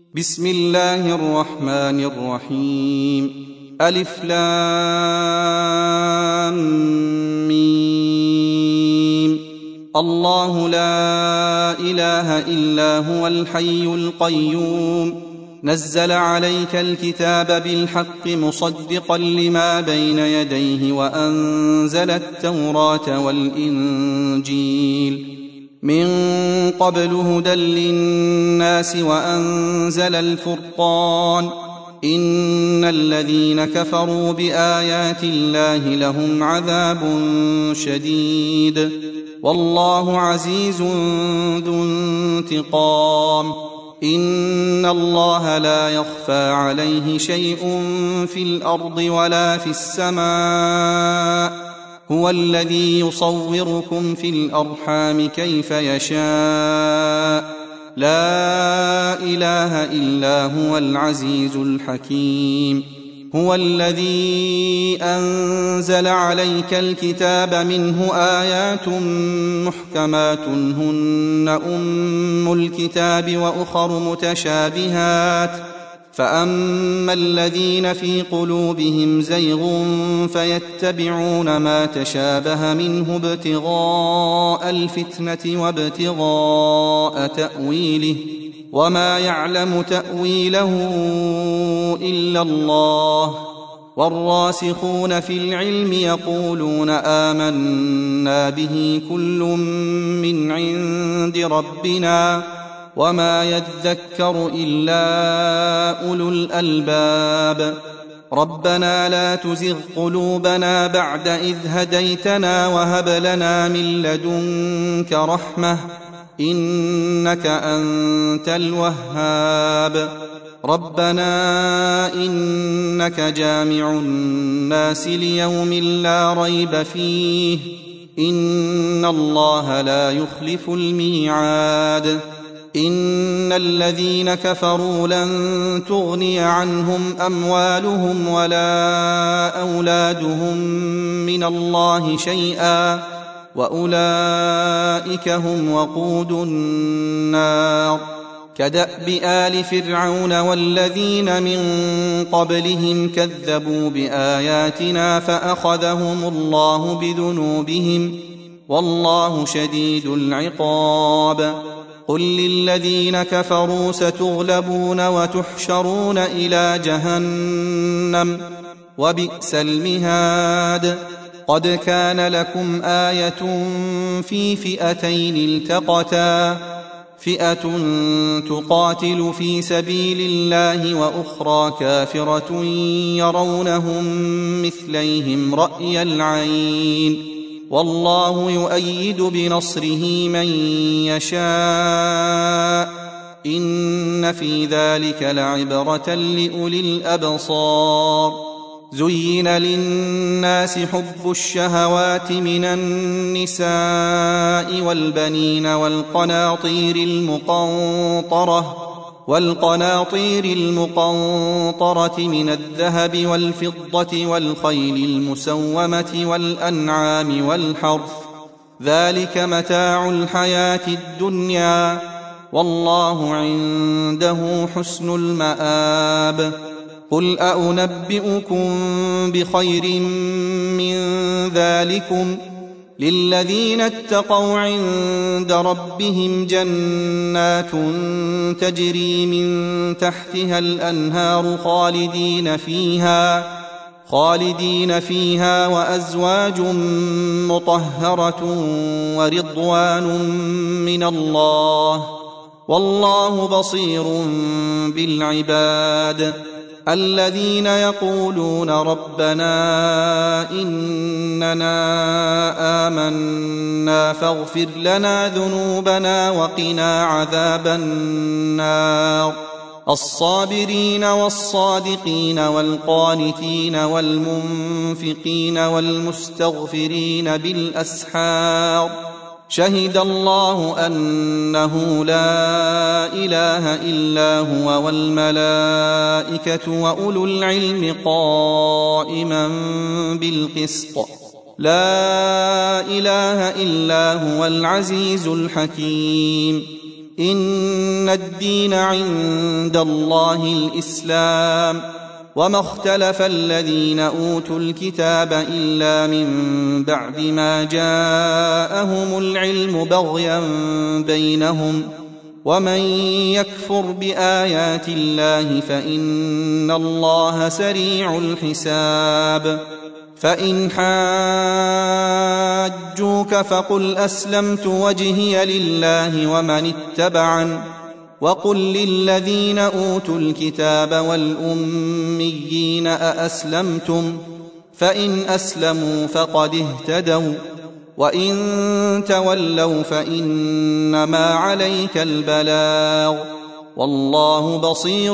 بسم الله الرحمن الرحيم. ألف لام ميم. الله لا إله إلا هو الحي القيوم نزل عليك الكتاب بالحق مصدقا لما بين يديه وأنزل التوراة والإنجيل من قبل هدى للناس وأنزل الفرقان إن الذين كفروا بآيات الله لهم عذاب شديد والله عزيز ذو انتقام. إن الله لا يخفى عليه شيء في الأرض ولا في السماء هو الذي يصوركم في الأرحام كيف يشاء لا إله إلا هو العزيز الحكيم. هو الذي أنزل عليك الكتاب منه آيات محكمات هن أم الكتاب وأخر متشابهات فأما الذين في قلوبهم زيغ فيتبعون ما تشابه منه ابتغاء الفتنة وابتغاء تأويله وما يعلم تأويله إلا الله والراسخون في العلم يقولون آمنا به كل من عند ربنا وما يذكر إلا أولو الألباب. ربنا لا تزغ قلوبنا بعد إذ هديتنا وهب لنا من لدنك رحمة إنك أنت الوهاب. ربنا إنك جامع الناس ليوم لا ريب فيه إن الله لا يخلف الميعاد. إن الذين كفروا لن تغني عنهم أموالهم ولا أولادهم من الله شيئا وأولئك هم وقود النار. كدأب آل فرعون والذين من قبلهم كذبوا بآياتنا فأخذهم الله بذنوبهم والله شديد العقاب. قل للذين كفروا ستغلبون وتحشرون إلى جهنم وبئس المهاد. قد كان لكم آية في فئتين التقتا فئة تقاتل في سبيل الله وأخرى كافرة يرونهم مثليهم رأي العين والله يؤيد بنصره من يشاء إن في ذلك لعبرة لأولي الأبصار. زين للناس حب الشهوات من النساء والبنين والقناطير المقنطرة من الذهب والفضة والخيل المسومة والأنعام والحرث ذلك متاع الحياة الدنيا والله عنده حسن المآب. قل أنبئكم بخير من ذلكم للذين اتقوا عند ربهم جنات تجري من تحتها الأنهار خالدين فيها وأزواج مطهرة ورضوان من الله والله بصير بالعباد. الذين يقولون ربنا إننا آمنا فاغفر لنا ذنوبنا وقنا عذاب النار. الصابرين والصادقين والقانتين والمنفقين والمستغفرين بالأسحار. شهد الله أنه لا إله إلا هو والملائكة وأولو العلم قائما بالقسط لا إله إلا هو العزيز الحكيم. إن الدين عند الله الإسلام وما اختلف الذين أوتوا الكتاب إلا من بعد ما جاءهم العلم بغيا بينهم ومن يكفر بآيات الله فإن الله سريع الحساب فإن حاجوك فقل أسلمت وجهي لله ومن اتبعن وقل للذين أوتوا الكتاب والأميين أأسلمتم فإن أسلموا فقد اهتدوا وإن تولوا فإنما عليك البلاغ والله بصير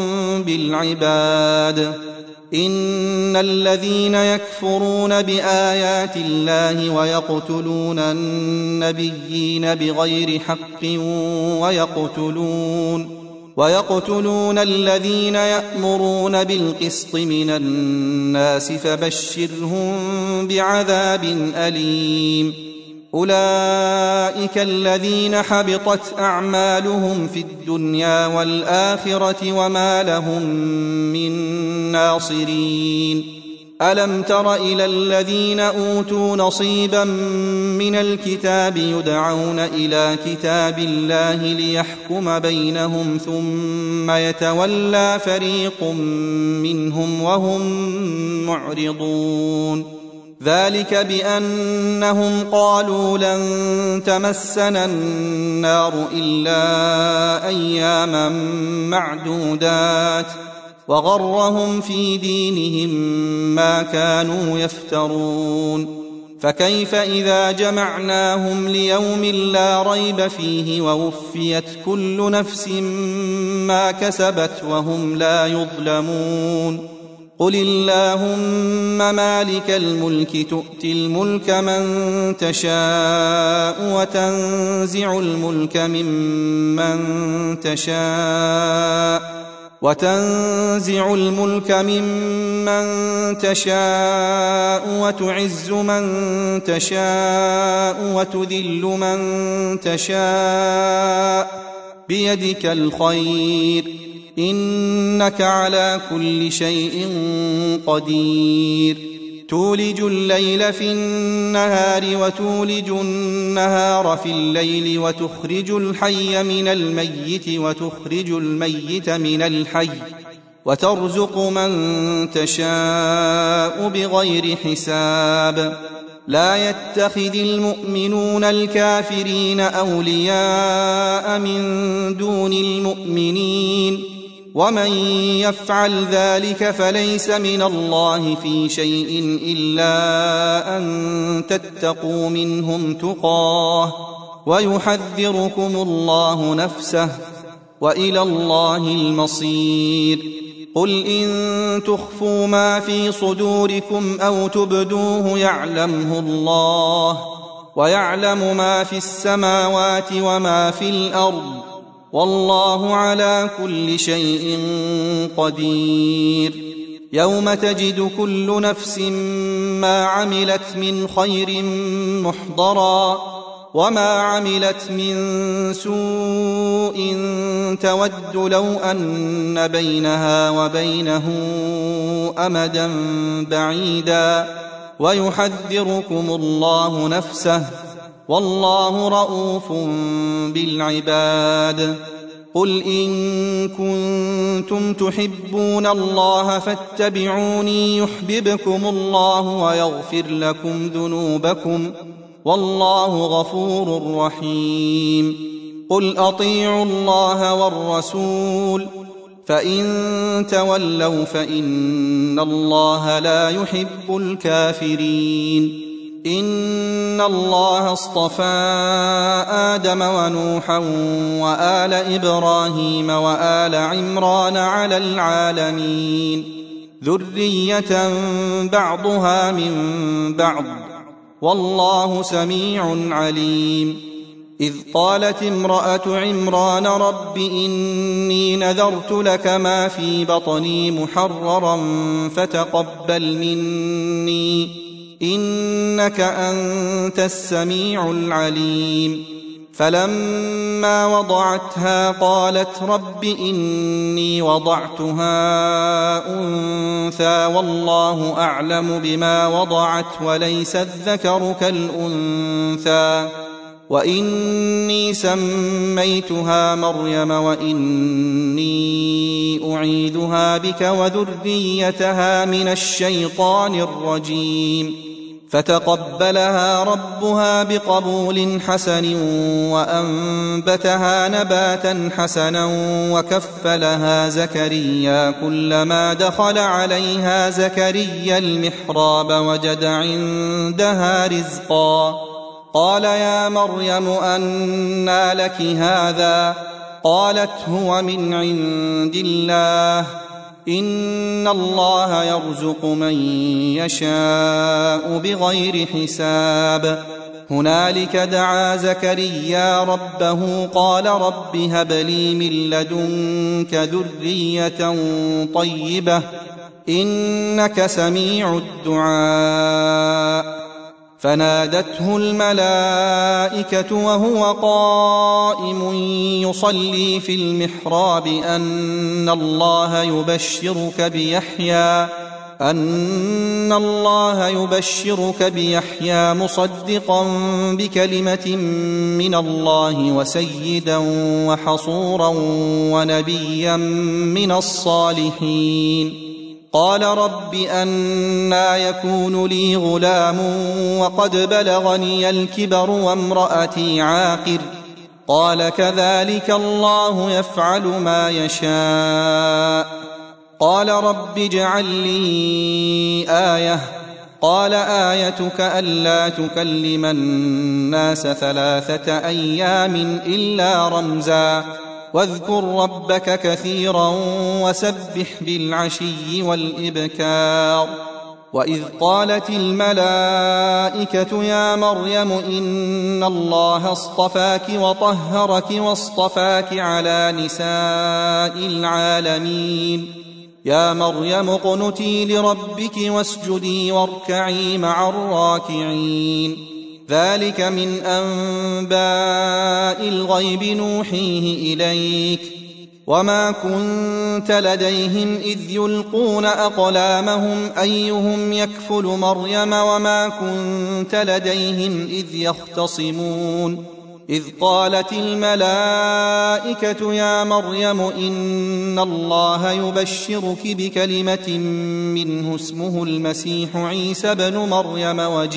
بالعباد إن الذين يكفرون بآيات الله ويقتلون النبيين بغير حق ويقتلون الذين يأمرون بالقسط من الناس فبشرهم بعذاب أليم أولئك الذين حبطت أعمالهم في الدنيا والآخرة وما لهم من ناصرين ألم تر إلى الذين أوتوا نصيبا من الكتاب يدعون إلى كتاب الله ليحكم بينهم ثم يتولى فريق منهم وهم معرضون ذلك بأنهم قالوا لن تمسنا النار إلا أياما معدودات وغرهم في دينهم ما كانوا يفترون فكيف إذا جمعناهم ليوم لا ريب فيه ووفيت كل نفس ما كسبت وهم لا يظلمون قل اللهم مالك الملك تؤتي الملك من تشاء وتنزع الملك ممن تشاء وتعز من تشاء وتذل من تشاء بيدك الخير إنك على كل شيء قدير تولج الليل في النهار وتولج النهار في الليل وتخرج الحي من الميت وتخرج الميت من الحي وترزق من تشاء بغير حساب لا يتخذ المؤمنون الكافرين أولياء من دون المؤمنين ومن يفعل ذلك فليس من الله في شيء إلا أن تتقوا منهم تقاه ويحذركم الله نفسه وإلى الله المصير قل إن تخفوا ما في صدوركم أو تبدوه يعلمه الله ويعلم ما في السماوات وما في الأرض والله على كل شيء قدير يوم تجد كل نفس ما عملت من خير محضرا وما عملت من سوء تود لو أن بينها وبينه أمدا بعيدا ويحذركم الله نفسه والله رؤوف بالعباد قل إن كنتم تحبون الله فاتبعوني يحببكم الله ويغفر لكم ذنوبكم والله غفور رحيم قل أطيعوا الله والرسول فإن تولوا فإن الله لا يحب الكافرين إن الله اصطفى آدم ونوحا وآل إبراهيم وآل عمران على العالمين ذرية بعضها من بعض والله سميع عليم إذ قالت امرأة عمران رب إني نذرت لك ما في بطني محررا فتقبل مني إنك أنت السميع العليم فلما وضعتها قالت رب إني وضعتها أنثى والله أعلم بما وضعت وليس الذكر كالأنثى وإني سميتها مريم وإني أعيذها بك وذريتها من الشيطان الرجيم فتقبلها ربها بقبول حسن وأنبتها نباتا حسنا وكفلها زكريا كلما دخل عليها زكريا المحراب وجد عندها رزقا قال يا مريم أنى لك هذا قالت هو من عند الله إن الله يرزق من يشاء بغير حساب هنالك دعا زكريا ربه قال رب هب لي من لدنك ذرية طيبة إنك سميع الدعاء فنادته الملائكة وهو قائم يصلي في المحراب أن الله يبشرك بيحيى مصدقا بكلمة من الله وسيدا وحصورا ونبيا من الصالحين قال رب أنى يكون لي غلام وقد بلغني الكبر وامرأتي عاقر قال كذلك الله يفعل ما يشاء قال رب اجعل لي آية قال آيتك ألا تكلم الناس 3 أيام إلا رمزا واذكر ربك كثيرا وسبح بالعشي والإبكار وإذ قالت الملائكة يا مريم إن الله اصطفاك وطهرك واصطفاك على نساء العالمين يا مريم اقنتي لربك واسجدي واركعي مع الراكعين ذلك من أنباء الغيب نوحيه إليك وما كنت لديهم إذ يلقون أقلامهم أيهم يكفل مريم وما كنت لديهم إذ يختصمون إذ قالت الملائكة يا مريم إن الله يبشرك بكلمة منه اسمه المسيح عيسى بن مريم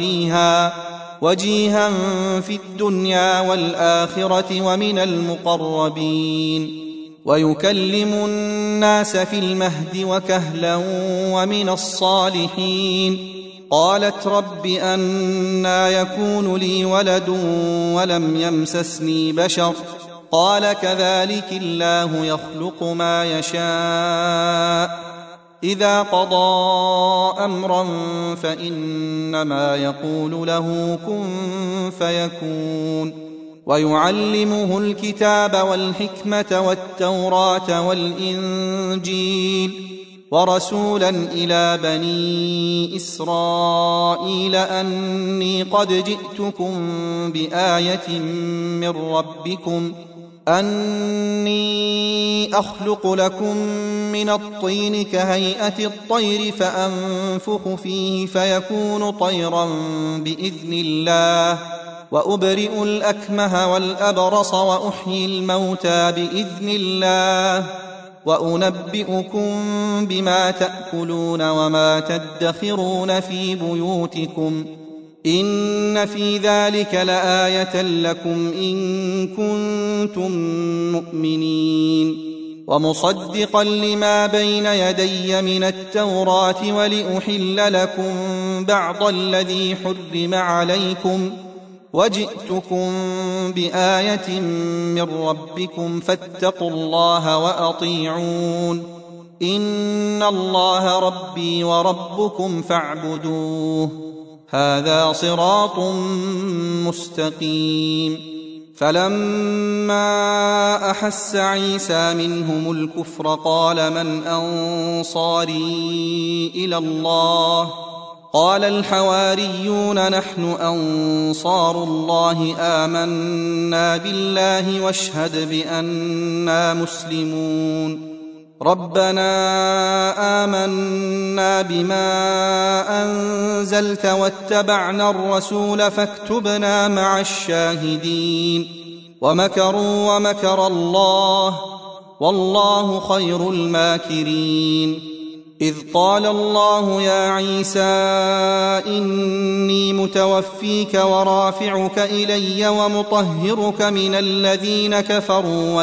وجيها في الدنيا والآخرة ومن المقربين ويكلم الناس في المهد وكهلا ومن الصالحين قالت رب أنى يكون لي ولد ولم يمسسني بشر قال كذلك الله يخلق ما يشاء إذا قضى أمرا فإنما يقول له كن فيكون ويعلمه الكتاب والحكمة والتوراة والإنجيل ورسولا إلى بني إسرائيل أني قد جئتكم بآية من ربكم أني أخلق لكم من الطين كهيئة الطير فأنفخ فيه فيكون طيرا بإذن الله وأبرئ الأكمه والأبرص وأحيي الموتى بإذن الله وأنبئكم بما تأكلون وما تدخرون في بيوتكم إن في ذلك لآية لكم إن كنتم مؤمنين ومصدقا لما بين يدي من التوراة ولأحل لكم بعض الذي حرم عليكم وجئتكم بآية من ربكم فاتقوا الله وأطيعون إن الله ربي وربكم فاعبدوه هذا صراط مستقيم فلما أحس عيسى منهم الكفر قال من أنصاري إلى الله قال الحواريون نحن أنصار الله آمنا بالله واشهد بأننا مسلمون ربنا آمنا بما أنزلت واتبعنا الرسول فاكتبنا مع الشاهدين ومكروا ومكر الله والله خير الماكرين إذ قال الله يا عيسى إني متوفيك ورافعك إلي ومطهرك من الذين كفروا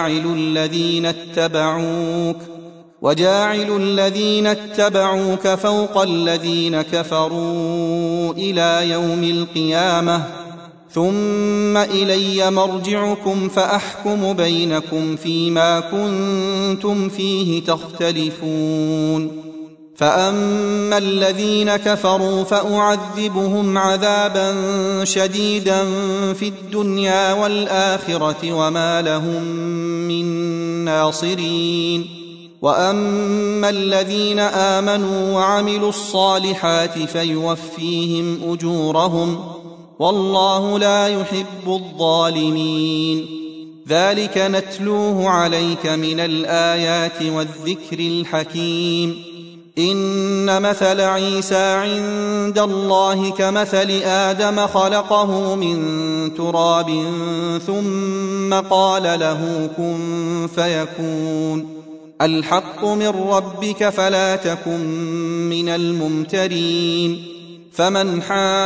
وجاعل الذين اتبعوك فوق الذين كفروا إلى يوم القيامة ثم إلي مرجعكم فأحكم بينكم فيما كنتم فيه تختلفون فأما الذين كفروا فأعذبهم عذابا شديدا في الدنيا والآخرة وما لهم من ناصرين وأما الذين آمنوا وعملوا الصالحات فيوفيهم أجورهم والله لا يحب الظالمين ذلك نتلوه عليك من الآيات والذكر الحكيم إن مثل عيسى عند الله كمثل آدم خلقه من تراب ثم قال له كن فيكون الحق من ربك فلا تكن من الممترين فمن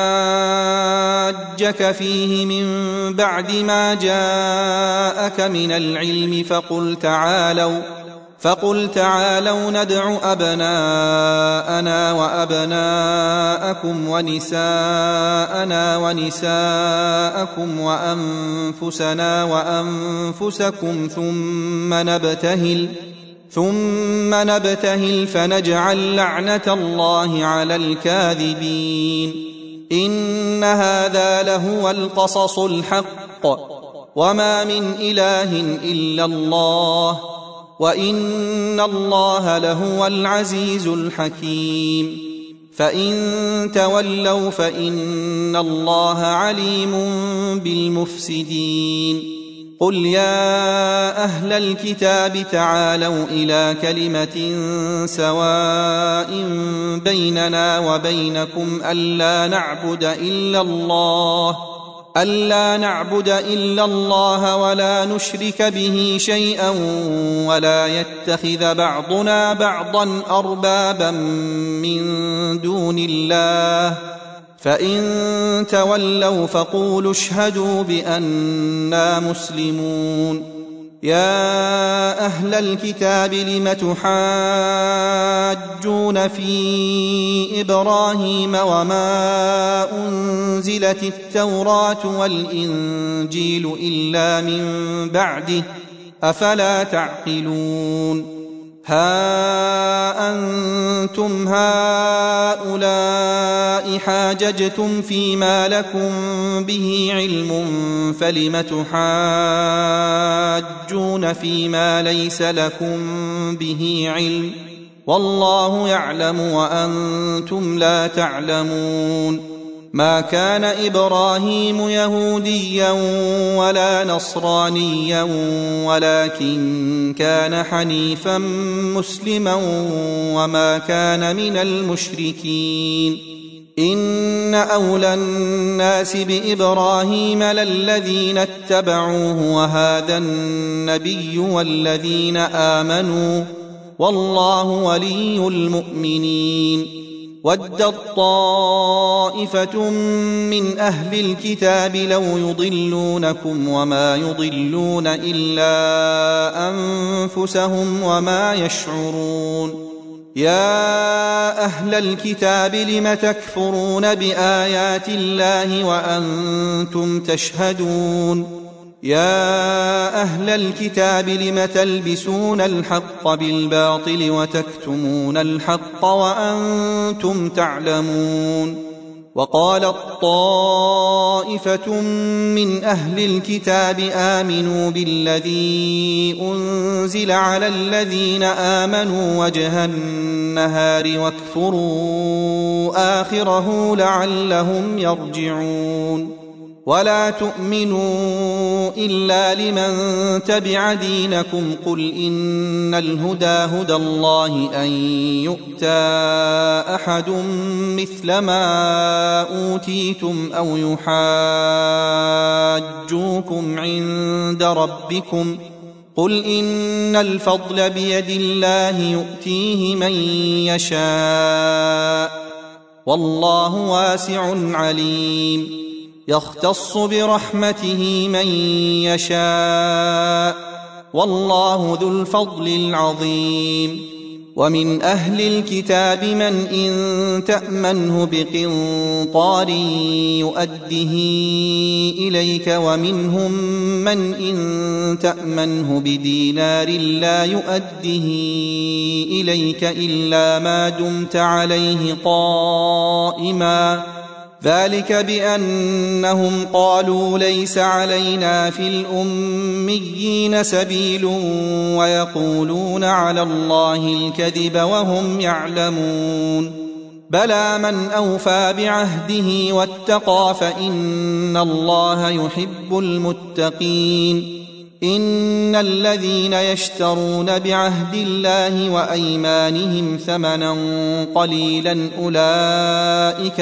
حاجك فيه من بعد ما جاءك من العلم فقل تعالوا ندع أبناءنا وأبناءكم ونساءنا ونساءكم وأنفسنا وأنفسكم ثم نبتهل فنجعل لعنة الله على الكاذبين إن هذا لهو القصص الحق وما من إله إلا الله وإن الله لهو العزيز الحكيم فإن تولوا فإن الله عليم بالمفسدين قل يا أهل الكتاب تعالوا إلى كلمة سواء بيننا وبينكم ألا نعبد إلا الله ولا نشرك به شيئا ولا يتخذ بعضنا بعضا أربابا من دون الله فإن تولوا فقولوا اشهدوا بأننا مسلمون يا أهل الكتاب لم تحاجون في إبراهيم وما أنزلت التوراة والإنجيل إلا من بعده أفلا تعقلون ها أنتم هؤلاء حاججتم فيما لكم به علم فلم تحاجون فيما ليس لكم به علم والله يعلم وأنتم لا تعلمون ما كان إبراهيم يهوديا ولا نصرانيا ولكن كان حنيفا مسلما وما كان من المشركين إن أولى الناس بإبراهيم للذين اتبعوه وهذا النبي والذين آمنوا والله ولي المؤمنين ودت طائفة من أهل الكتاب لو يضلونكم وما يضلون إلا أنفسهم وما يشعرون يا أهل الكتاب لم تكفرون بآيات الله وأنتم تشهدون يا أهل الكتاب لم تلبسون الحق بالباطل وتكتمون الحق وأنتم تعلمون وقالت طائفة من أهل الكتاب آمنوا بالذي أنزل على الذين آمنوا وجه النهار واكفروا آخره لعلهم يرجعون ولا تؤمنوا إلا لمن تبع دينكم قل إن الهدى هدى الله أن يؤتى أحد مثل ما أوتيتم أو يحاجوكم عند ربكم قل إن الفضل بيد الله يؤتيه من يشاء والله واسع عليم يختص برحمته من يشاء والله ذو الفضل العظيم ومن أهل الكتاب من إن تأمنه بقنطار يؤده إليك ومنهم من إن تأمنه بدينار لا يؤده إليك إلا ما دمت عليه قائما ذلك بأنهم قالوا ليس علينا في الأميين سبيل ويقولون على الله الكذب وهم يعلمون بلى من أوفى بعهده واتقى فإن الله يحب المتقين إن الذين يشترون بعهد الله وأيمانهم ثمنا قليلا أولئك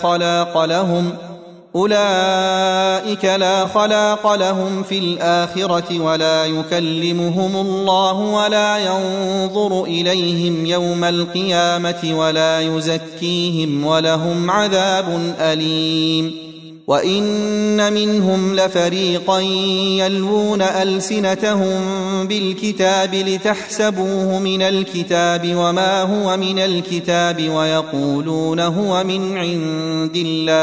لا خلاق لهم في الآخرة ولا يكلمهم الله ولا ينظر إليهم يوم القيامة ولا يزكيهم ولهم عذاب أليم وإن منهم لفريقا يلوون ألسنتهم بالكتاب لتحسبوه من الكتاب وما هو من الكتاب ويقولون هو من عند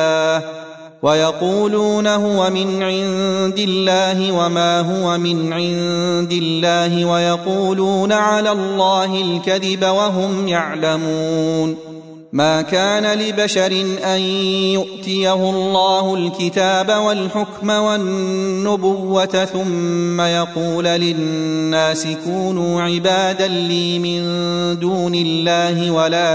الله وما هو من عند الله ويقولون على الله الكذب وهم يعلمون ما كان لبشر أن يؤتيه الله الكتاب والحكم والنبوة ثم يقول للناس كونوا عبادا لي من دون الله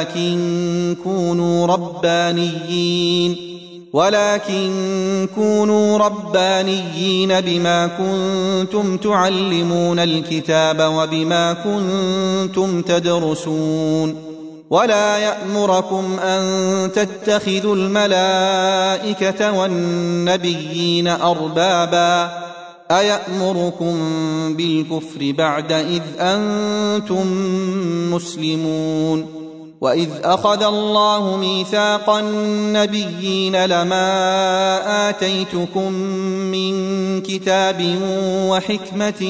ولكن كونوا ربانيين بما كنتم تعلمون الكتاب وبما كنتم تدرسون ولا يأمركم أن تتخذوا الملائكة والنبيين أربابا أيأمركم بالكفر بعد إذ أنتم مسلمون وإذ أخذ الله ميثاق النبيين لما آتيتكم من كتاب وحكمة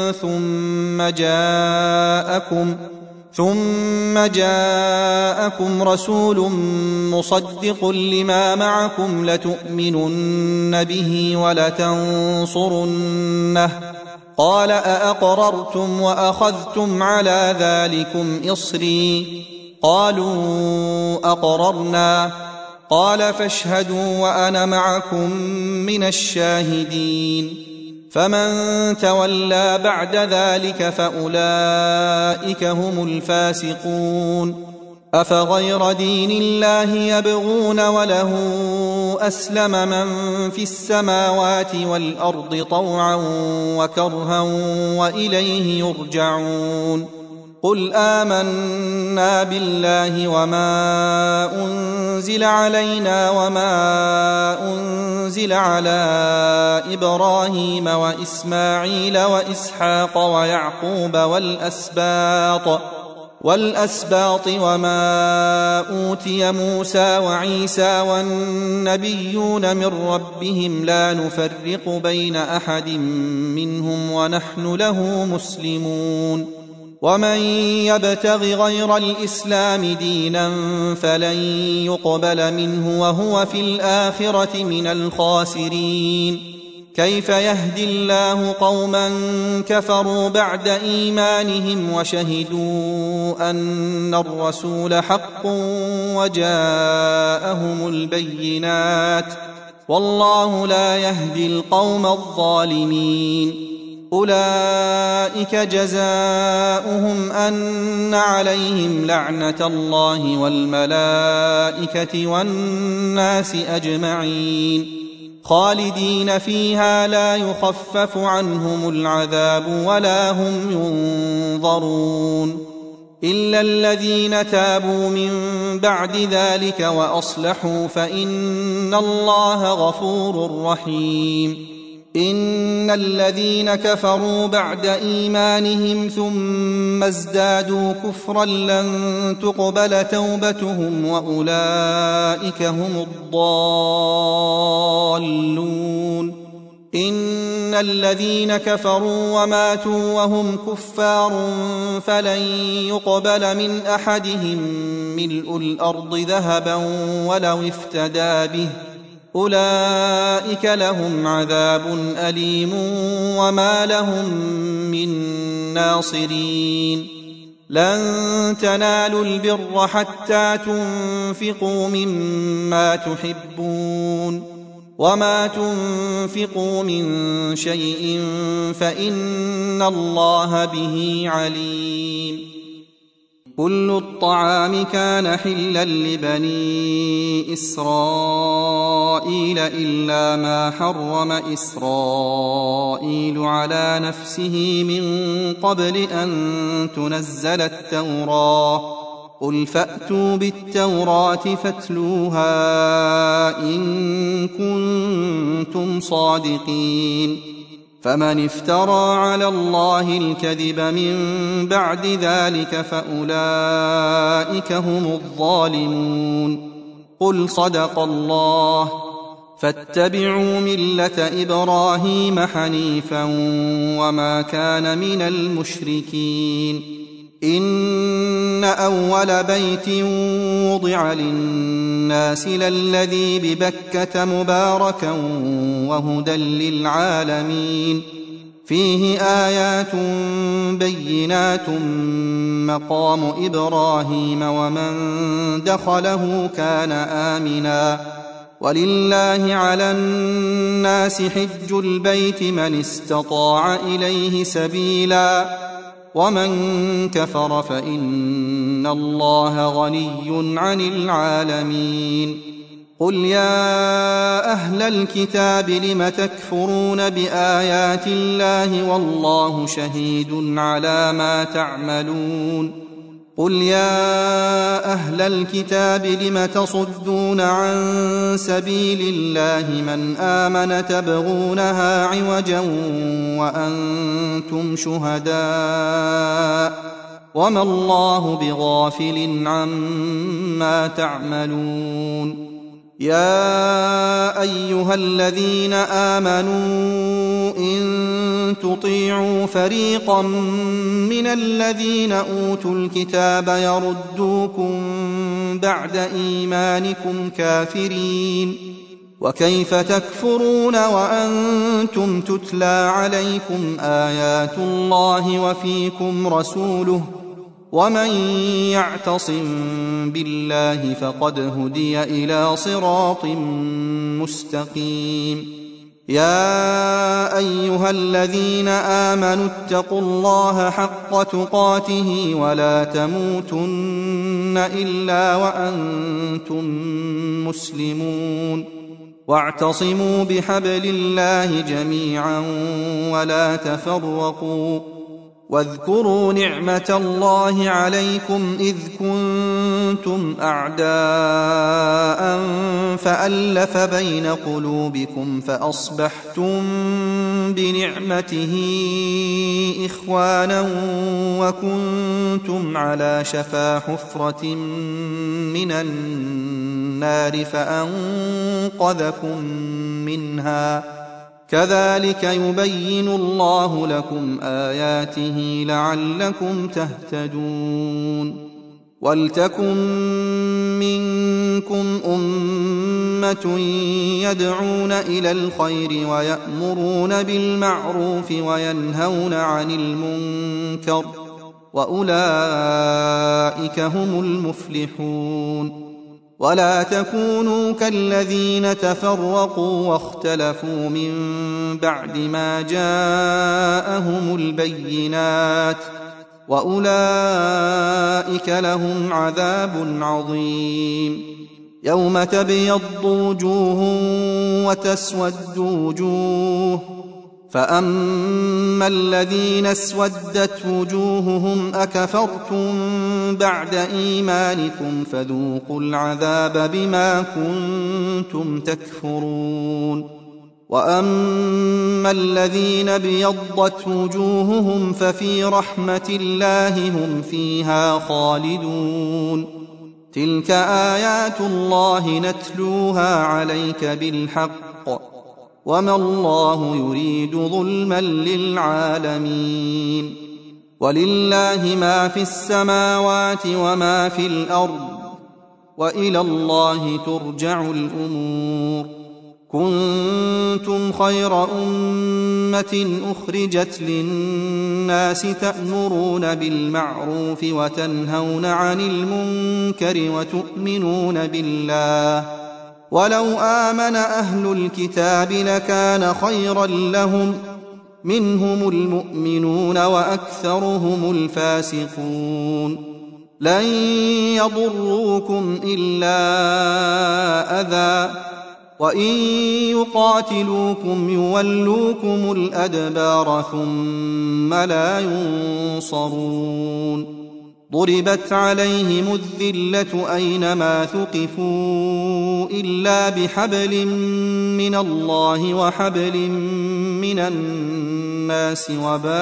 ثم جاءكم رسول مصدق لما معكم لتؤمنن به ولتنصرنه قال أأقررتم وأخذتم على ذلكم إصري قالوا أقررنا قال فاشهدوا وأنا معكم من الشاهدين فمن تولى بعد ذلك فأولئك هم الفاسقون أفغير دين الله يبغون وله أسلم من في السماوات والأرض طوعا وكرها وإليه يرجعون قل آمنا بالله وما أنزل علينا وما أنزل على إبراهيم وإسماعيل وإسحاق ويعقوب والأسباط وما أوتي موسى وعيسى والنبيون من ربهم لا نفرق بين أحد منهم ونحن له مسلمون ومن يبتغ غير الإسلام دينا فلن يقبل منه وهو في الآخرة من الخاسرين كيف يهدي الله قوما كفروا بعد إيمانهم وشهدوا أن الرسول حق وجاءهم البينات والله لا يهدي القوم الظالمين أولئك جزاؤهم أن عليهم لعنة الله والملائكة والناس أجمعين خالدين فيها لا يخفف عنهم العذاب ولا هم ينظرون إلا الذين تابوا من بعد ذلك وأصلحوا فإن الله غفور رحيم إن الذين كفروا بعد إيمانهم ثم ازدادوا كفرا لن تقبل توبتهم وأولئك هم الضالون إن الذين كفروا وماتوا وهم كفار فلن يقبل من أحدهم ملء الأرض ذهبا ولو افتدى به أولئك لهم عذاب أليم وما لهم من ناصرين لن تنالوا البر حتى تنفقوا مما تحبون وما تنفقوا من شيء فإن الله به عليم كل الطعام كان حلا لبني إسرائيل إلا ما حرم إسرائيل على نفسه من قبل أن تنزل التوراة قل فأتوا بالتوراة فاتلوها إن كنتم صادقين فمن افترى على الله الكذب من بعد ذلك فأولئك هم الظالمون قل صدق الله فاتبعوا ملة إبراهيم حنيفا وما كان من المشركين إن أول بيت وضع للناس للذي ببكة مباركا وهدى للعالمين فيه آيات بينات مقام إبراهيم ومن دخله كان آمنا ولله على الناس حج البيت من استطاع إليه سبيلا ومن كفر فإن الله غني عن العالمين قل يا أهل الكتاب لم تكفرون بآيات الله والله شهيد على ما تعملون قل يا أهل الكتاب لم تصدون عن سبيل الله من آمن تبغونها عوجا وأنتم شهداء وما الله بغافل عما تعملون يا أيها الذين آمنوا إن تطيعوا فريقا من الذين أوتوا الكتاب يردوكم بعد إيمانكم كافرين وكيف تكفرون وأنتم تتلى عليكم آيات الله وفيكم رسوله ومن يعتصم بالله فقد هدي إلى صراط مستقيم يا أيها الذين آمنوا اتقوا الله حق تقاته ولا تموتن إلا وأنتم مسلمون واعتصموا بحبل الله جميعا ولا تفرقوا واذكروا نعمة الله عليكم إذ كنتم أعداء فألف بين قلوبكم فأصبحتم بنعمته إخوانا وكنتم على شفا حفرة من النار فأنقذكم منها كذلك يبين الله لكم آياته لعلكم تهتدون ولتكن منكم أمة يدعون إلى الخير ويأمرون بالمعروف وينهون عن المنكر وأولئك هم المفلحون. ولا تكونوا كالذين تفرقوا واختلفوا من بعد ما جاءهم البينات وأولئك لهم عذاب عظيم. يوم تبيض وجوه وتسود وجوه، فأما الذين اسودت وجوههم أكفرتم بعد إيمانكم فذوقوا العذاب بما كنتم تكفرون. وأما الذين ابيضت وجوههم ففي رحمة الله هم فيها خالدون. تلك آيات الله نتلوها عليك بالحق، وما الله يريد ظلما للعالمين. ولله ما في السماوات وما في الأرض، وإلى الله ترجع الأمور. كنتم خير أمة أخرجت للناس تأمرون بالمعروف وتنهون عن المنكر وتؤمنون بالله. ولو آمن أهل الكتاب لكان خيرا لهم، منهم المؤمنون وأكثرهم الفاسقون. لن يضروكم إلا أذى، وإن يقاتلوكم يولوكم الأدبار ثم لا ينصرون. ضربت عليهم الذلة أينما ثقفوا إلا بحبل من الله وحبل من الناس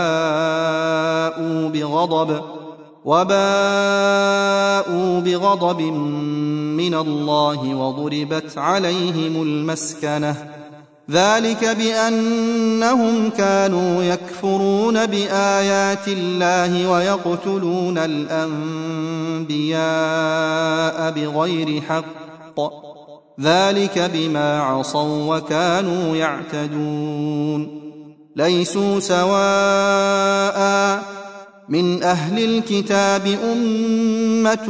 وباءوا بغضب من الله وضربت عليهم المسكنة، ذلك بأنهم كانوا يكفرون بآيات الله ويقتلون الأنبياء بغير حق، ذلك بما عصوا وكانوا يعتدون. ليسوا سواء من أهل الكتاب أمة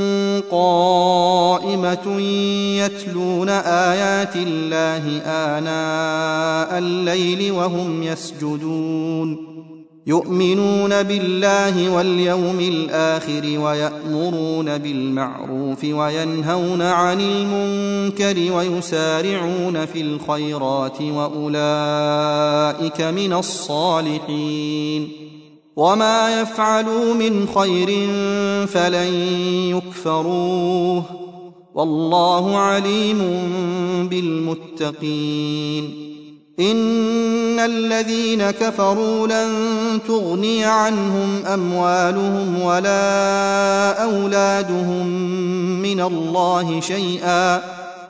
قائمة يتلون آيات الله آناء الليل وهم يسجدون، يؤمنون بالله واليوم الآخر ويأمرون بالمعروف وينهون عن المنكر ويسارعون في الخيرات وأولئك من الصالحين. وما يفعلوا من خير فلن يكفروه، والله عليم بالمتقين. إن الذين كفروا لن تغني عنهم أموالهم ولا أولادهم من الله شيئا،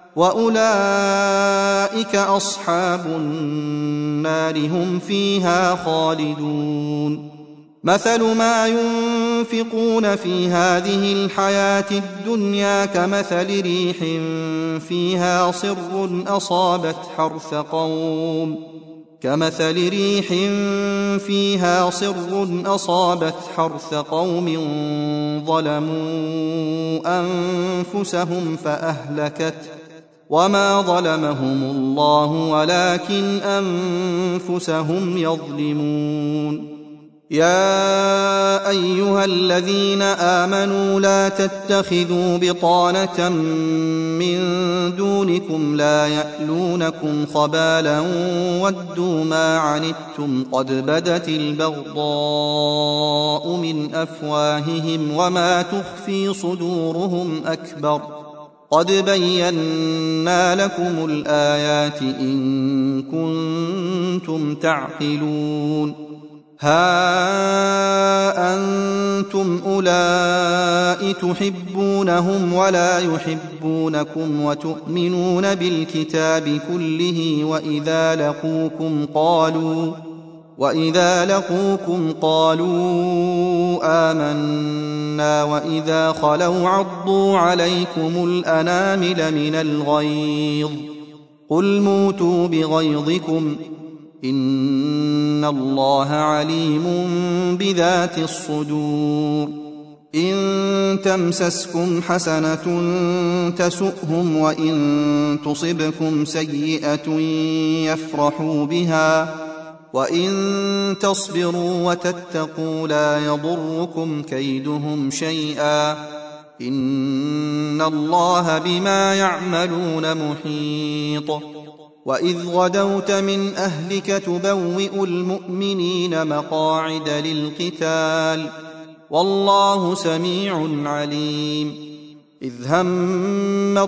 وأولئك أصحاب النار هم فيها خالدون. مثل ما ينفقون في هذه الحياة الدنيا كمثل ريح فيها صر أصابت حرث قوم ظلموا أنفسهم فأهلكته، وما ظلمهم الله ولكن أنفسهم يظلمون. يا أيها الذين آمنوا لا تتخذوا بطانة من دونكم لا يألونكم خبالا ودوا ما عنتم قد بدت البغضاء من أفواههم وما تخفي صدورهم أكبر، قد بينا لكم الآيات إن كنتم تعقلون. ها أنتم أولئك تحبونهم ولا يحبونكم وإذا لقوكم قالوا آمنا وإذا خلوا عضوا عليكم الأنامل من الغيظ قل موتوا بغيظكم إن الله عليم بذات الصدور إن تمسسكم حسنة تسؤهم وإن تصبكم سيئة يفرحوا بها وإن تصبروا وتتقوا لا يضركم كيدهم شيئا إن الله بما يعملون محيط وإذ غدوت من أهلك تبوئ المؤمنين مقاعد للقتال والله سميع عليم إذ هم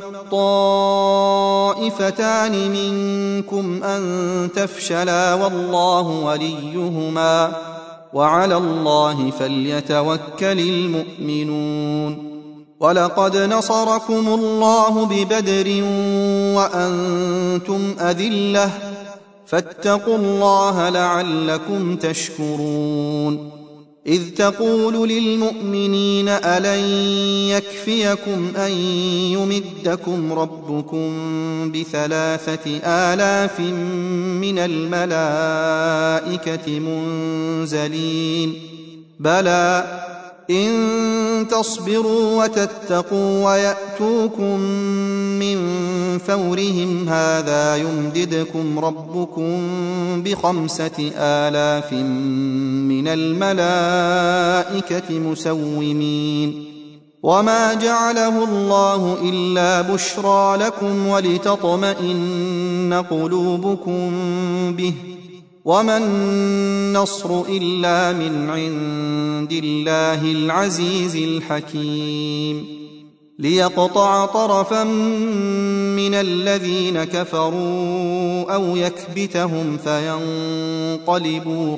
الطائفتان منكم أن تفشلا والله وليهما وعلى الله فليتوكل المؤمنون ولقد نصركم الله ببدر وأنتم أذلة فاتقوا الله لعلكم تشكرون إذ تقول للمؤمنين ألن يكفيكم أن يمدكم ربكم ب3,000 من الملائكة منزلين بلى إن تصبروا وتتقوا ويأتوكم من فورهم هذا يمددكم ربكم ب5,000 من الملائكة مسومين وما جعله الله إلا بشرى لكم ولتطمئن قلوبكم به وما النصر إلا من عند الله العزيز الحكيم ليقطع طرفا من الذين كفروا أو يكبتهم فينقلبوا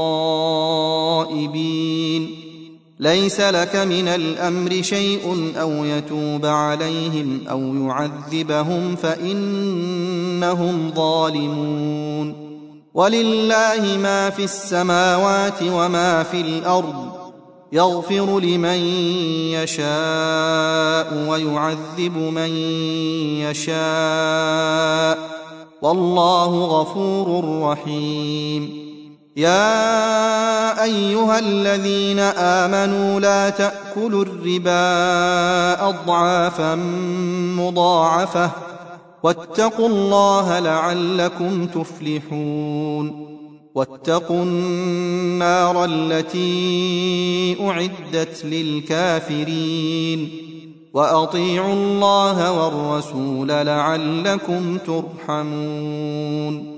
خائبين ليس لك من الأمر شيء أو يتوب عليهم أو يعذبهم فإنهم ظالمون ولله ما في السماوات وما في الأرض يغفر لمن يشاء ويعذب من يشاء والله غفور رحيم يا أيها الذين آمنوا لا تأكلوا الربا أضعافا مضاعفة واتقوا الله لعلكم تفلحون واتقوا النار التي أعدت للكافرين وأطيعوا الله والرسول لعلكم ترحمون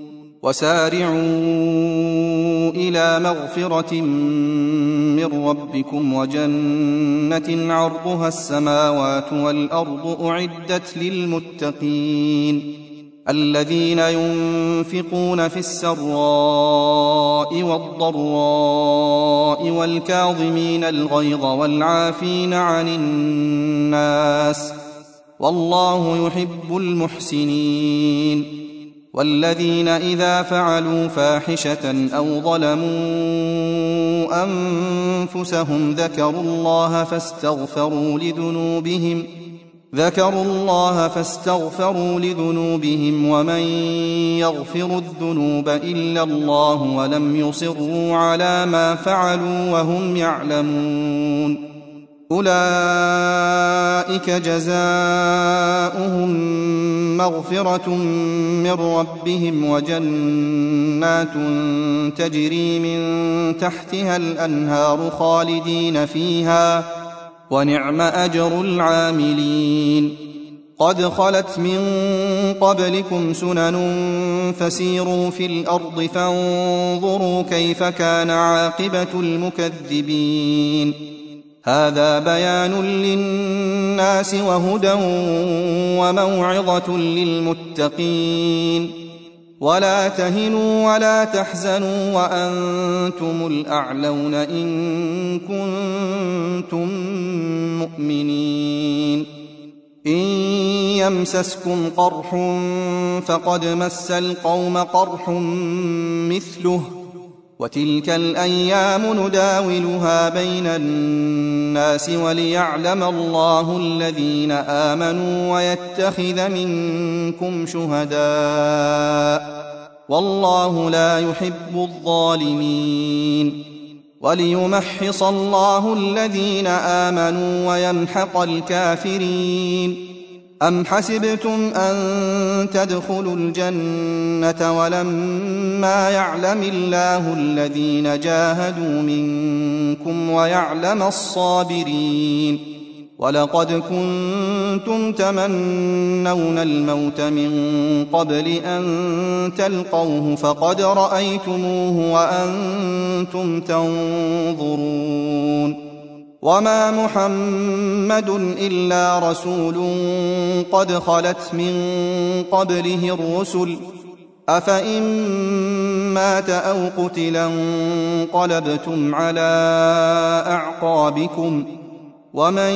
وسارعوا إلى مغفرة من ربكم وجنة عرضها السماوات والأرض أعدت للمتقين الذين ينفقون في السراء والضراء والكاظمين الغيظ والعافين عن الناس والله يحب المحسنين والذين إذا فعلوا فاحشة أو ظلموا أنفسهم ذكروا الله فاستغفروا لذنوبهم ومن يغفر الذنوب إلا الله ولم يصروا على ما فعلوا وهم يعلمون أولئك جزاؤهم مغفرة من ربهم وجنات تجري من تحتها الأنهار خالدين فيها ونعم أجر العاملين قد خلت من قبلكم سنن فسيروا في الأرض فانظروا كيف كان عاقبة المكذبين هذا بيان للناس وهدى وموعظة للمتقين ولا تهنوا ولا تحزنوا وأنتم الأعلون إن كنتم مؤمنين إن يمسسكم قرح فقد مس القوم قرح مثله وتلك الأيام نداولها بين الناس وليعلم الله الذين آمنوا ويتخذ منكم شهداء والله لا يحب الظالمين وليمحص الله الذين آمنوا ويمحق الكافرين أم حسبتم أن تدخلوا الجنة ولما يعلم الله الذين جاهدوا منكم ويعلم الصابرين ولقد كنتم تمنون الموت من قبل أن تلقوه فقد رأيتموه وأنتم تنظرون وما محمد إلا رسول قد خلت من قبله الرسل أفإن مات أو قتلا انقلبتم على أعقابكم ومن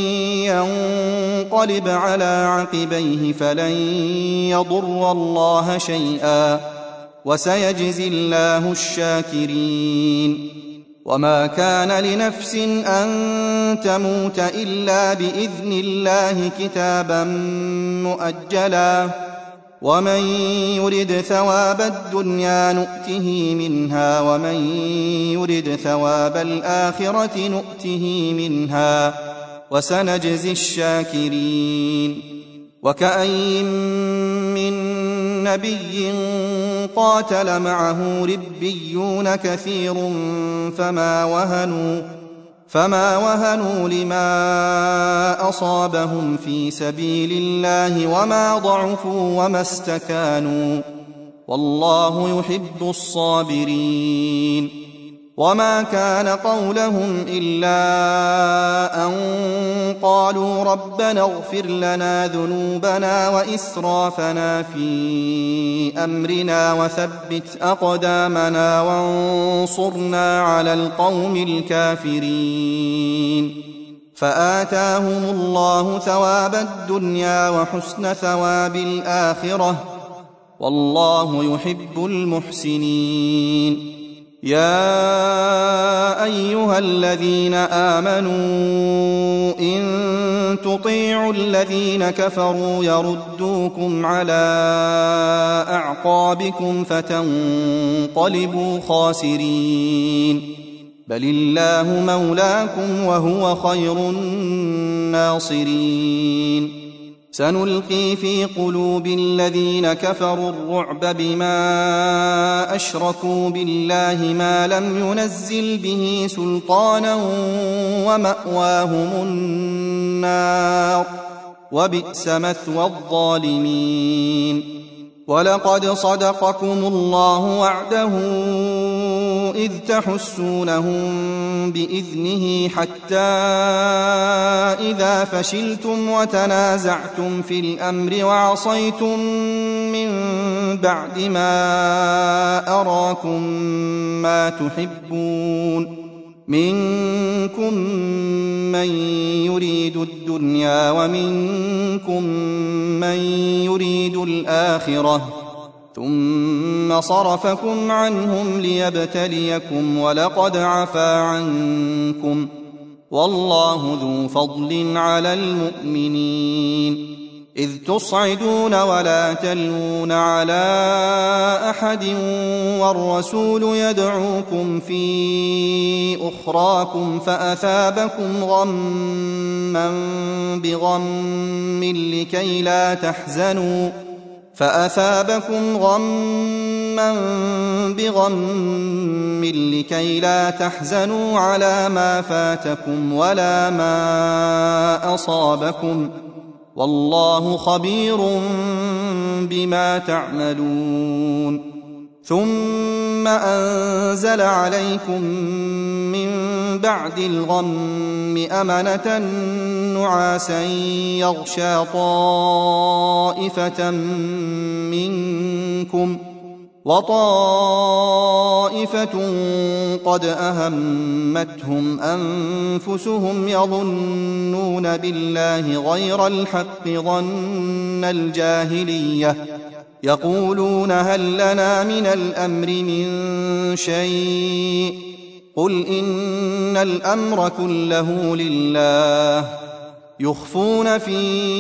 ينقلب على عقبيه فلن يضر الله شيئا وسيجزي الله الشاكرين وما كان لنفس أن تموت إلا بإذن الله كتابا مؤجلا ومن يرد ثواب الدنيا نؤته منها ومن يرد ثواب الآخرة نؤته منها وسنجزي الشاكرين وكأين من نبي قاتل معه ربيون كثير فما وهنوا لما أصابهم في سبيل الله وما ضعفوا وما استكانوا والله يحب الصابرين وما كان قولهم إلا أن قالوا ربنا اغفر لنا ذنوبنا وإسرافنا في أمرنا وثبت أقدامنا وانصرنا على القوم الكافرين فآتاهم الله ثواب الدنيا وحسن ثواب الآخرة والله يحب المحسنين يا أيها الذين آمنوا إن تطيعوا الذين كفروا يردوكم على أعقابكم فتنقلبوا خاسرين بل الله مولاكم وهو خير الناصرين سنلقي في قلوب الذين كفروا الرعب بما أشركوا بالله ما لم ينزل به سلطانا ومأواهم النار وبئس مثوى الظالمين ولقد صدقكم الله وعده إذ تحسونهم بإذنه حتى إذا فشلتم وتنازعتم في الأمر وعصيتم من بعد ما أراكم ما تحبون منكم من يريد الدنيا ومنكم من يريد الآخرة ثم صرفكم عنهم ليبتليكم ولقد عفا عنكم والله ذو فضل على المؤمنين إذ تصعدون ولا تلوون على أحد والرسول يدعوكم في أخراكم فأثابكم غما بغم لكي لا تحزنوا على ما فاتكم ولا ما أصابكم والله خبير بما تعملون ثم أنزل عليكم من بعد الغم أمنة نعاسا يغشى طائفة منكم وطائفة قد أهمتهم أنفسهم يظنون بالله غير الحق ظن الجاهلية يقولون هل لنا من الأمر من شيء قل إن الأمر كله لله يخفون في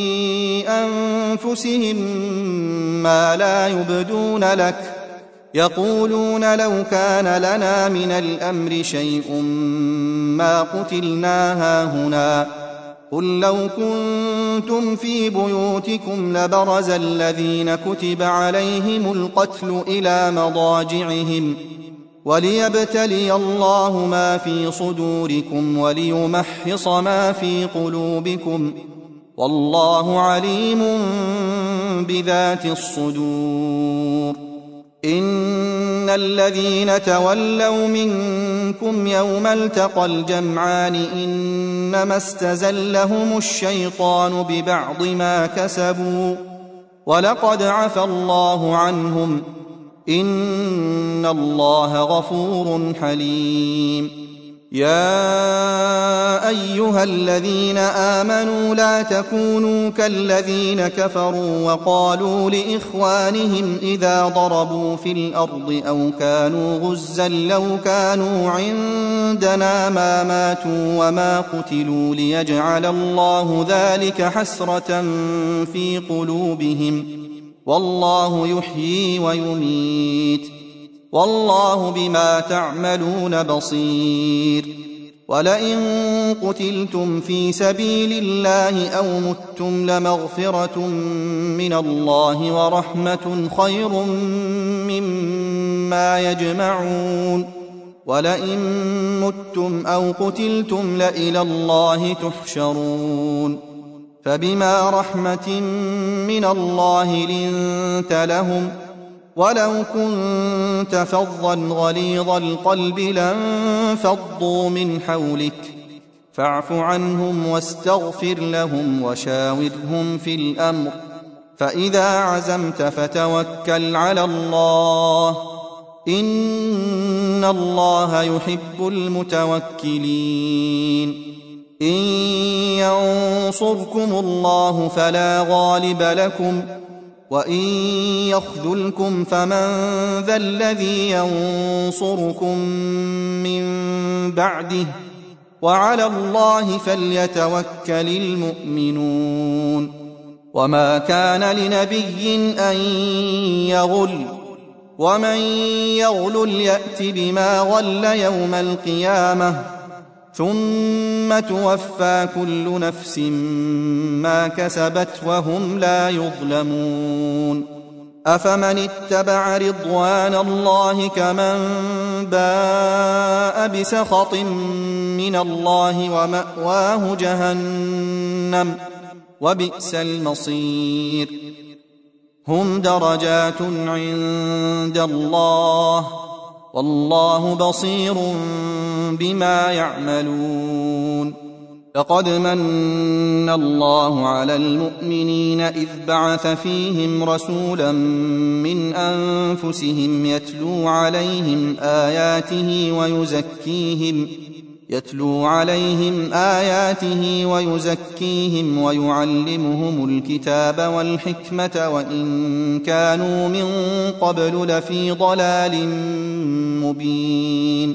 أنفسهم ما لا يبدون لك يقولون لو كان لنا من الأمر شيء ما قتلنا هاهنا قل لو كنتم في بيوتكم لبرز الذين كتب عليهم القتل إلى مضاجعهم وليبتلي الله ما في صدوركم وليمحص ما في قلوبكم والله عليم بذات الصدور إن الذين تولوا منكم يوم التقى الجمعان إنما استزلهم الشيطان ببعض ما كسبوا ولقد عفى الله عنهم إن الله غفور حليم يا أيها الذين آمنوا لا تكونوا كالذين كفروا وقالوا لإخوانهم إذا ضربوا في الأرض أو كانوا غزا لو كانوا عندنا ما ماتوا وما قتلوا ليجعل الله ذلك حسرة في قلوبهم والله يحيي ويميت والله بما تعملون بصير ولئن قتلتم في سبيل الله أو متم لمغفرة من الله ورحمة خير مما يجمعون ولئن متم أو قتلتم لإلى الله تحشرون فبما رحمة من الله لنت لهم ولو كنت فظا غليظ القلب لانفضوا من حولك فاعف عنهم واستغفر لهم وشاورهم في الأمر فإذا عزمت فتوكل على الله إن الله يحب المتوكلين إن ينصركم الله فلا غالب لكم وإن يخذلكم فمن ذا الذي ينصركم من بعده وعلى الله فليتوكل المؤمنون وما كان لنبي أن يغل ومن يغل يأت بما غل يوم القيامة ثم توفى كل نفس ما كسبت وهم لا يظلمون أفمن اتبع رضوان الله كمن باء بسخط من الله ومأواه جهنم وبئس المصير هم درجات عند الله والله بصير بما يعملون لقد من الله على المؤمنين إذ بعث فيهم رسولا من أنفسهم يتلو عليهم آياته ويزكيهم ويعلمهم الكتاب والحكمة وإن كانوا من قبل لفي ضلال مبين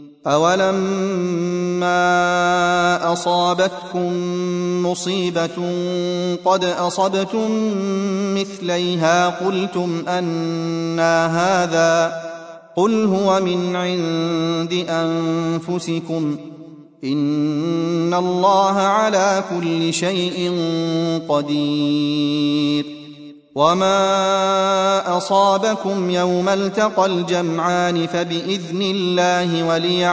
أولما أصابتكم مصيبة قد أصبتم مثليها قلتم أنى هذا قل هو من عند أنفسكم إن الله على كل شيء قدير وما أصابكم يوم التقى الجمعان فبإذن الله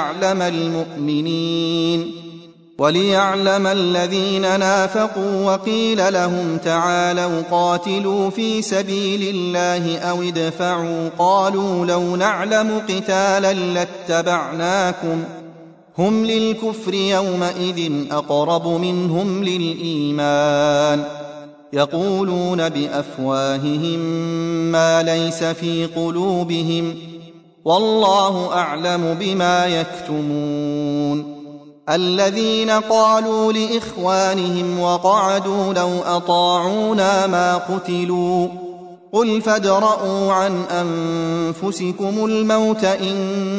وليعلم الذين نافقوا وقيل لهم تعالوا قاتلوا في سبيل الله أو ادفعوا قالوا لو نعلم قتالا لاتبعناكم هم للكفر يومئذ أقرب منهم للإيمان يقولون بأفواههم ما ليس في قلوبهم والله أعلم بما يكتمون الذين قالوا لإخوانهم وقعدوا لو أطاعونا ما قتلوا قل فادرءوا عن أنفسكم الموت إن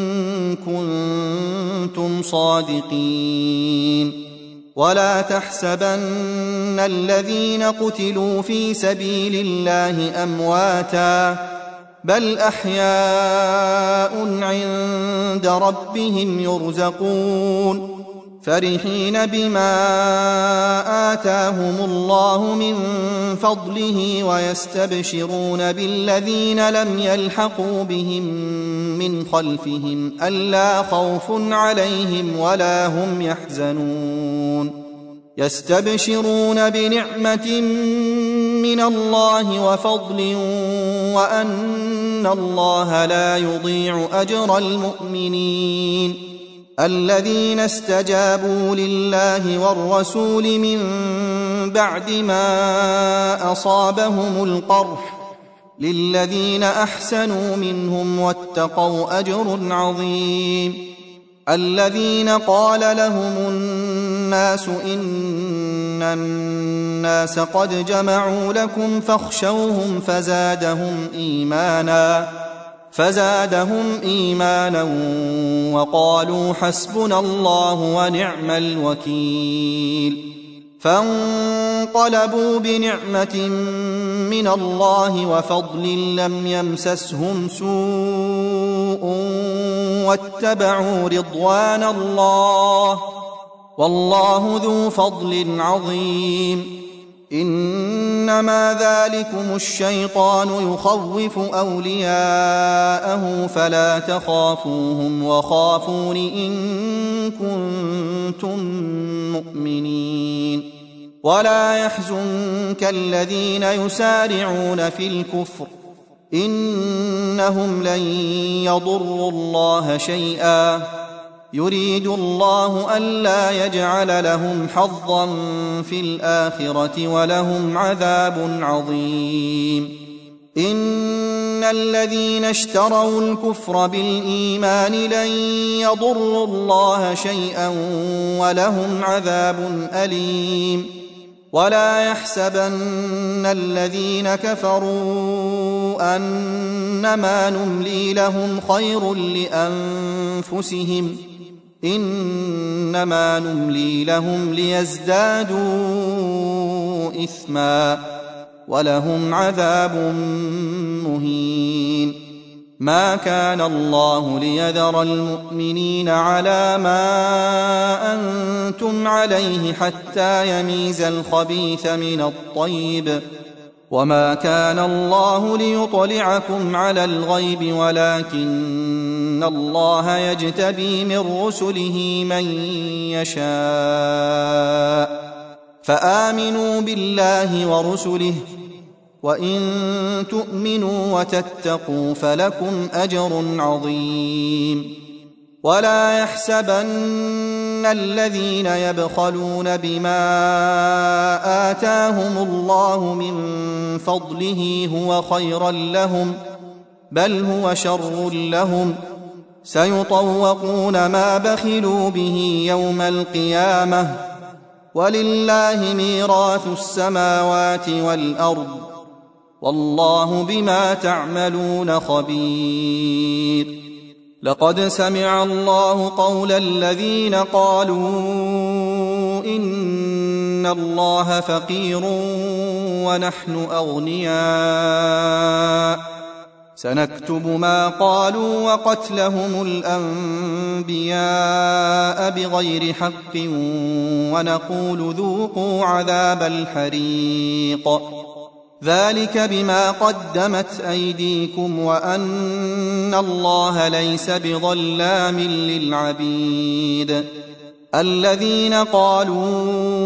كنتم صادقين ولا تحسبن الذين قتلوا في سبيل الله أمواتا بل أحياء عند ربهم يرزقون فرحين بما آتاهم الله من فضله ويستبشرون بالذين لم يلحقوا بهم من خلفهم ألا خوف عليهم ولا هم يحزنون يستبشرون بنعمة من الله وفضل وأن الله لا يضيع أجر المؤمنين الذين استجابوا لله والرسول من بعد ما أصابهم القرح للذين أحسنوا منهم واتقوا أجر عظيم الذين قال لهم الناس إن الناس قد جمعوا لكم فاخشوهم فزادهم إيمانا وقالوا حسبنا الله ونعم الوكيل فانقلبوا بنعمة من الله وفضل لم يمسسهم سوء واتبعوا رضوان الله والله ذو فضل عظيم إنما ذلكم الشيطان يخوف أولياءه فلا تخافوهم وخافون إن كنتم مؤمنين ولا يحزنك الذين يسارعون في الكفر إنهم لن يضروا الله شيئا يريد الله ألا يجعل لهم حظا في الآخرة ولهم عذاب عظيم إن الذين اشتروا الكفر بالإيمان لن يضروا الله شيئا ولهم عذاب أليم ولا يحسبن الذين كفروا أنما نملي لهم خير لأنفسهم إنما نملي لهم ليزدادوا إثما ولهم عذاب مهين ما كان الله ليذر المؤمنين على ما أنتم عليه حتى يميز الخبيث من الطيب وما كان الله ليطلعكم على الغيب ولكن الله يجتبي من رسله من يشاء فآمنوا بالله ورسله وإن تؤمنوا وتتقوا فلكم أجر عظيم ولا يحسبن الذين يبخلون بما آتاهم الله من فضله هو خيرا لهم بل هو شر لهم سيطوقون ما بخلوا به يوم القيامة ولله ميراث السماوات والأرض والله بما تعملون خبير لقد سمع الله قول الذين قالوا إن الله فقير ونحن أغنياء سنكتب ما قالوا وقتلهم الأنبياء بغير حق ونقول ذوقوا عذاب الحريق ذلك بما قدمت أيديكم وأن الله ليس بظلام للعبيد الذين قالوا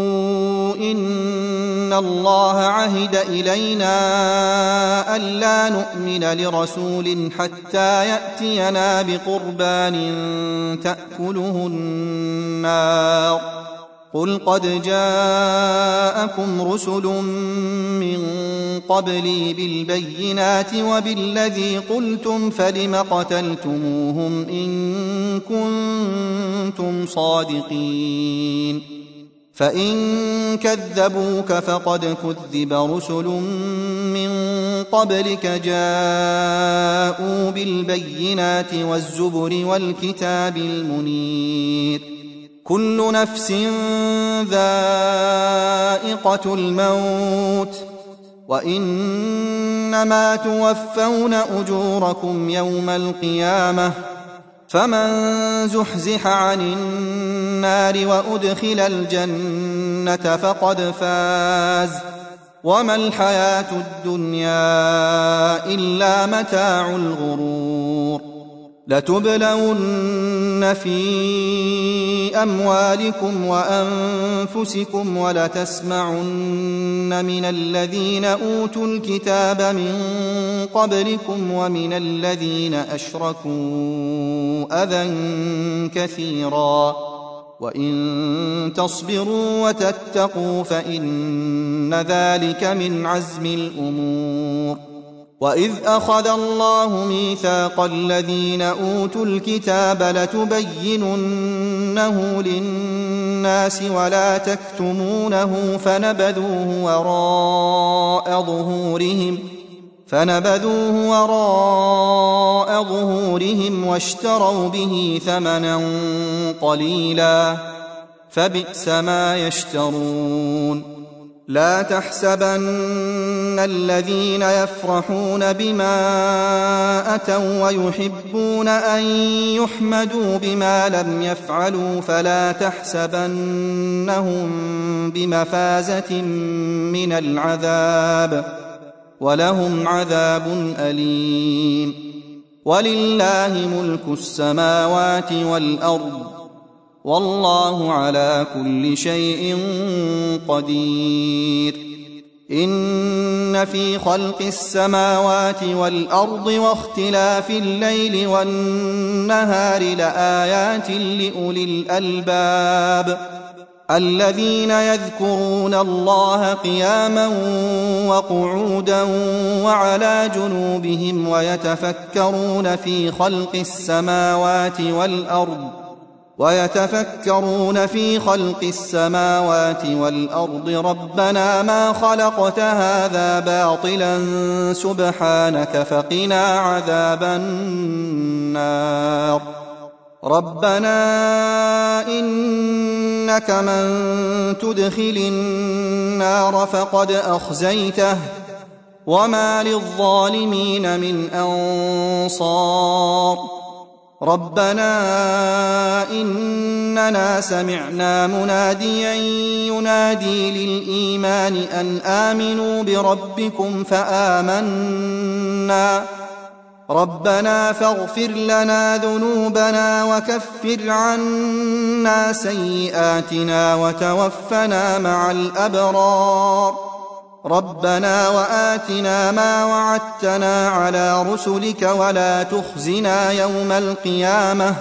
إن الله عهد إلينا ألا نؤمن لرسول حتى يأتينا بقربان تأكله النار قل قد جاءكم رسل من قبلي بالبينات وبالذي قلتم فلم قتلتموهم إن كنتم صادقين فإن كذبوك فقد كذب رسل من قبلك جاءوا بالبينات والزبر والكتاب المنير كل نفس ذائقة الموت وإنما توفون أجوركم يوم القيامة فمن زحزح عن النار وأدخل الجنة فقد فاز وما الحياة الدنيا إلا متاع الغرور لتبلون في أموالكم وأنفسكم ولتسمعن من الذين أوتوا الكتاب من قبلكم ومن الذين أشركوا أذى كثيرا وإن تصبروا وتتقوا فإن ذلك من عزم الأمور وإذ أخذ الله ميثاق الذين أوتوا الكتاب لتبيننه للناس ولا تكتمونه فنبذوه وراء ظهورهم واشتروا به ثمنا قليلا فبئس ما يشترون لا تحسبن الذين يفرحون بما أتوا ويحبون أن يحمدوا بما لم يفعلوا فلا تحسبنهم بمفازة من العذاب ولهم عذاب أليم ولله ملك السماوات والأرض والله على كل شيء قدير إن في خلق السماوات والأرض واختلاف الليل والنهار لآيات لأولي الألباب الذين يذكرون الله قياما وقعودا وعلى جنوبهم ويتفكرون في خلق السماوات والأرض ربنا ما خلقت هذا باطلا سبحانك فقنا عذاب النار ربنا إنك من تدخل النار فقد أخزيته وما للظالمين من أنصار ربنا إننا سمعنا مناديا ينادي للإيمان أن آمنوا بربكم فآمنا ربنا فاغفر لنا ذنوبنا وكفر عنا سيئاتنا وتوفنا مع الأبرار ربنا وآتنا ما وعدتنا على رسلك ولا تخزنا يوم القيامة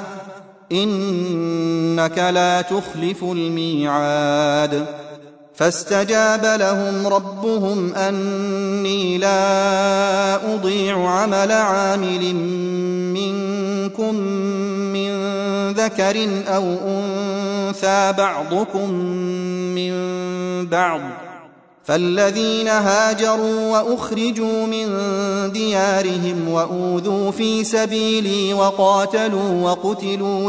إنك لا تخلف الميعاد فاستجاب لهم ربهم أني لا أضيع عمل عامل منكم من ذكر أو أنثى بعضكم من بعض فالذين هاجروا وأخرجوا من ديارهم وأوذوا في سبيلي وقاتلوا وقتلوا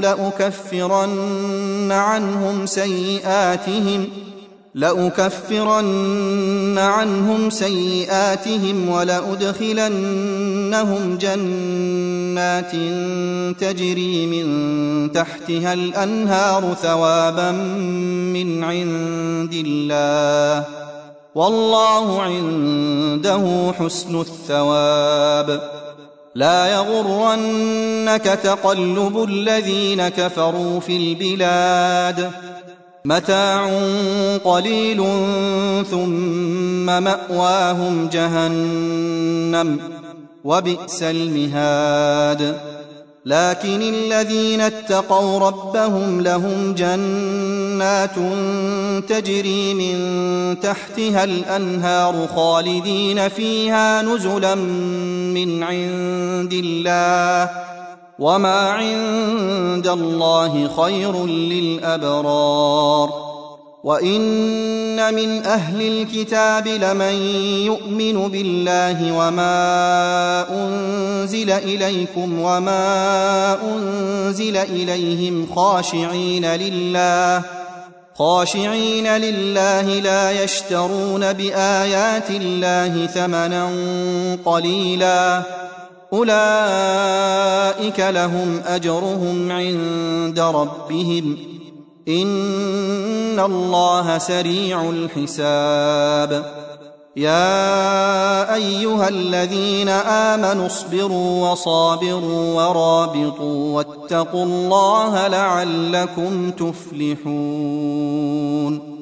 لأكفرن عنهم سيئاتهم ولأدخلنهم جنات تجري من تحتها الأنهار ثوابا من عند الله والله عنده حسن الثواب لا يغرنك تقلب الذين كفروا في البلاد متاع قليل ثم مأواهم جهنم وبئس المهاد لكن الذين اتقوا ربهم لهم جنات تجري من تحتها الأنهار خالدين فيها نزلا من عند الله وما عند الله خير للأبرار وإن من أهل الكتاب لمن يؤمن بالله وما أنزل إليكم وما أنزل إليهم خاشعين لله لا يشترون بآيات الله ثمنا قليلا أولئك لهم أجرهم عند ربهم إن الله سريع الحساب يا أيها الذين آمنوا اصبروا وصابروا ورابطوا واتقوا الله لعلكم تفلحون